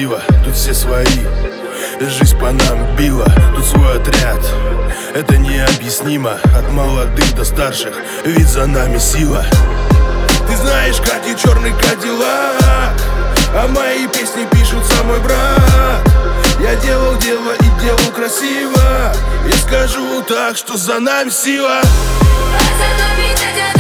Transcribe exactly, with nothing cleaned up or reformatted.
красиво, тут все свои. Жизнь по нам била, тут свой отряд. Это необъяснимо, от молодых до старших, ведь за нами сила. Ты знаешь, Катя, черный кадиллак, а мои песни пишут сам мой брат. Я делал дело и делал красиво. Я скажу так, что за нами сила. А за нами дядя